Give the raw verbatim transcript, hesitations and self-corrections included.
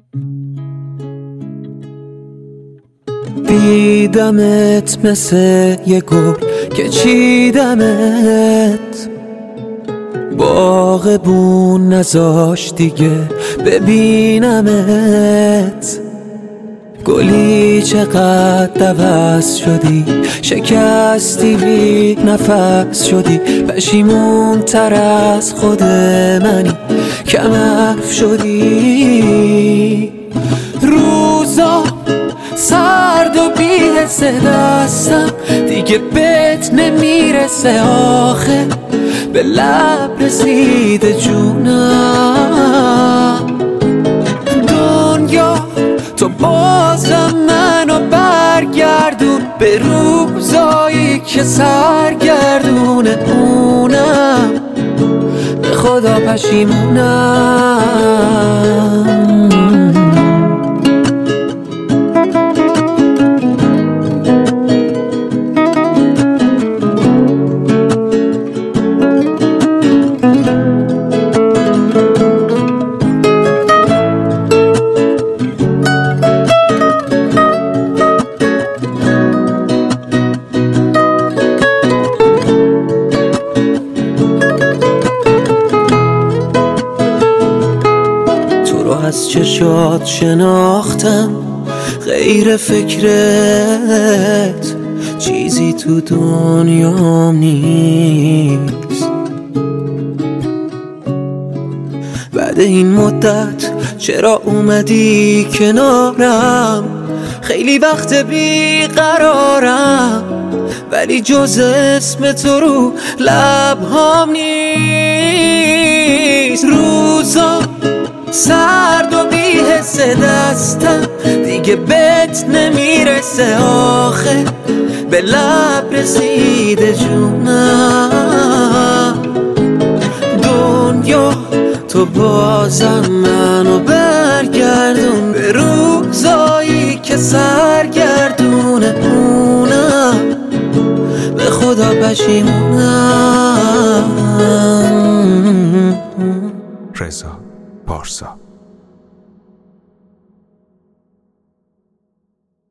دیدمت مثل یه گل که چیدمت، باغبون نذاش دیگه ببینمت. گلی چقدر دوست شدی، شکستی بی نفس شدی، پشیمون تر از خود منی، کم حرف شدی. روزا سرد و بی‌حس دستم دیگه بهت نمیرسه، آخه به لب رسیده جونم. دنیا تو بازم منو برگردون به روزایی که سرگردونه اونم، به خدا پشیمونم. از چشات شناختم غیر فکرت چیزی تو دنیام نیست. بعد این مدت چرا اومدی کنارم؟ خیلی وقت بیقرارم، ولی جز اسم تو رو لبهام نیست. روزا سرد و بی‌حس دستم دیگه بهت نمیرسه، آخه به لب رسیده جونم. دنیا تو بازم منو برگردون به روزایی که سرگردونه اونم، به خدا پشیمونم. رضا پارسا.